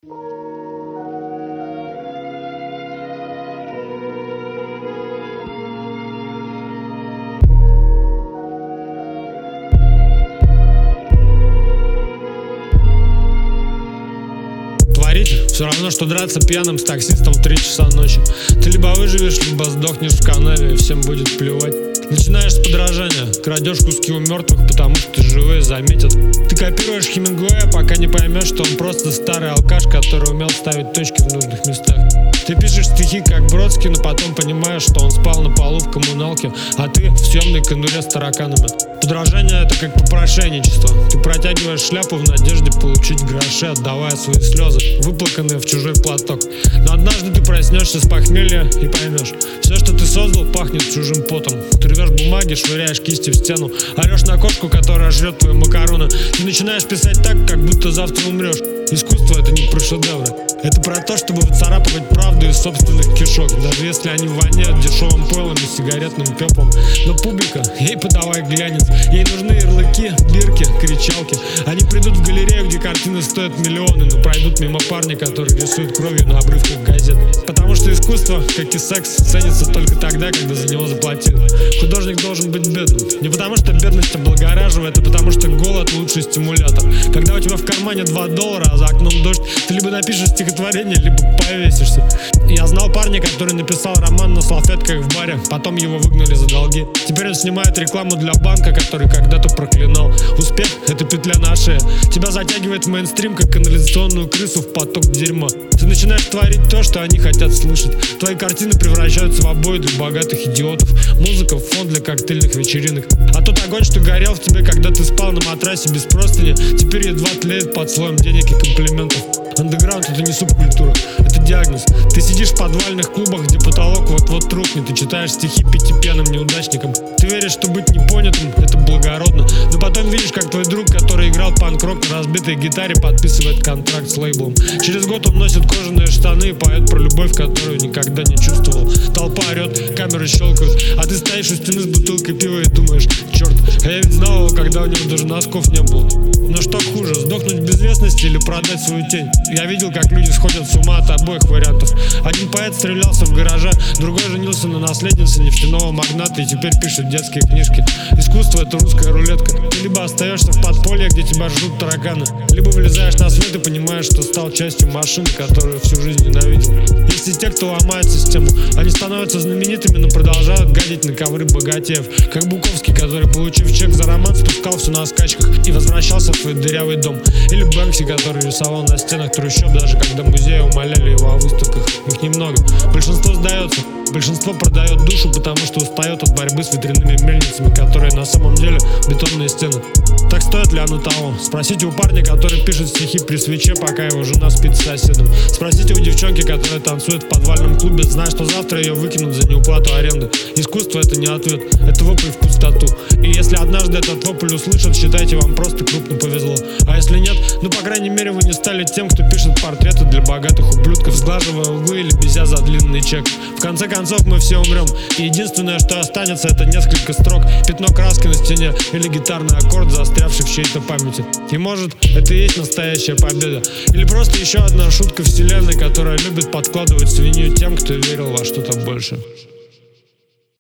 Творить все равно, что драться пьяным с таксистом в 3 часа ночи. Ты либо выживешь, либо сдохнешь в канаве, и всем будет плевать. Начинаешь с подражания, крадешь куски у мертвых, потому что живые заметят. Ты копируешь Хемингуэя, пока не поймешь, что он просто старый алкаш, который умел ставить точки в нужных местах. Ты пишешь стихи как Бродский, но потом понимаешь, что он спал на полу в коммуналке, а ты в съемной конуре с тараканами. Подражание — это как попрошайничество. Ты протягиваешь шляпу в надежде получить гроши, отдавая свои слезы, выплаканные в чужой платок. Но однажды ты проснешься с похмелья и поймешь: все, что ты создал, пахнет чужим потом. Ты рвешь бумаги, швыряешь кисти в стену, орешь на кошку, которая жрет твои макароны. Ты начинаешь писать так, как будто завтра умрешь. Искусство — это не про шедевры. Это про то, чтобы выцарапывать правду из собственных кишок, даже если они воняют дешевым пойлом и сигаретным пеплом. Но публика, ей подавай глянец. Ей нужны ярлыки, бирки, кричалки. Они придут в галерею, где картины стоят миллионы, но пройдут мимо парня, который рисует кровью на обрывках газет. Потому что искусство, как и секс, ценится только тогда, когда за него заплатили. Художник должен быть бедным. Не потому что бедность облагораживает, а потому что голод — лучший стимулятор. Когда у тебя в кармане $2, а за окном дождь, ты либо напишешь стихотворение, либо повесишься. Я знал парня, который написал роман на салфетках в баре, потом его выгнали за долги. Теперь он снимает рекламу для банка, который когда-то проклинал. Успех — это петля на шее. Тебя затягивает в мейнстрим, как канализационную крысу в поток дерьма. Ты начинаешь творить то, что они хотят слышать. Твои картины превращаются в обои для богатых идиотов, музыка в фон для коктейльных вечеринок. А тот огонь, что горел в тебе, когда ты спал на матрасе без простыни, теперь едва тлеет под слоем денег и комплиментов. Андеграунд — это не субкультура, это диагноз. Ты сидишь в подвальных клубах, где потолок вот-вот рухнет, и читаешь стихи пятипьяным неудачникам. Ты веришь, что быть непонятым — это благородно, но потом видишь, как твой друг, который играл панк-рок на разбитой гитаре, подписывает контракт с лейблом. Через год он носит кожаные штаны и поет про любовь, которую никогда не чувствовал. Толпа орет, камеры щелкают, а ты стоишь у стены с бутылкой пива и думаешь: черт, а я ведь знал его, когда у него даже носков не было. Но что хуже, сдохнуть в безвестности или продать свою тень? Я видел, как люди сходят с ума от обоих вариантов. Один поэт стрелялся в гараже, другой женился на наследнице нефтяного магната и теперь пишет детские книжки. Искусство — это русская рулетка. Ты либо остаешься в подполье, где тебя ждут тараканы, либо вылезаешь на свет и понимаешь, что стал частью машины, которую всю жизнь ненавидел. Есть и те, кто ломает систему. Они становятся знаменитыми, но продолжают гадить на ковры богатеев. Как Буковский, который, получив чек за роман, спускался на скачках и возвращался в свой дырявый дом. Или Бэнкси, который рисовал на стенах трущоб, даже когда музеи умоляли его о выставках. Их немного. Большинство сдается. Большинство продает душу, потому что устает от борьбы с ветряными мельницами, которые на самом деле бетонные стены. Так стоит ли оно того? Спросите у парня, который пишет стихи при свече, пока его жена спит с соседом. Спросите у девчонки, которая танцует в подвальном клубе, зная, что завтра ее выкинут за неуплату аренды. Искусство — это не ответ, это вопль в пустоту. И если однажды этот вопль услышат, считайте, вам просто крупно повезло. А если нет, ну по крайней мере вы не стали тем, кто пишет портреты для богатых ублюдков, сглаживая углы или безя за длинный чек. В конце концов мы все умрем, и единственное, что останется, это несколько строк, пятно краски на стене или гитарный аккорд, застрявший в чьей-то памяти. И может, это и есть настоящая победа, или просто еще одна шутка вселенной, которая любит подкладывать свинью тем, кто верил во что-то больше.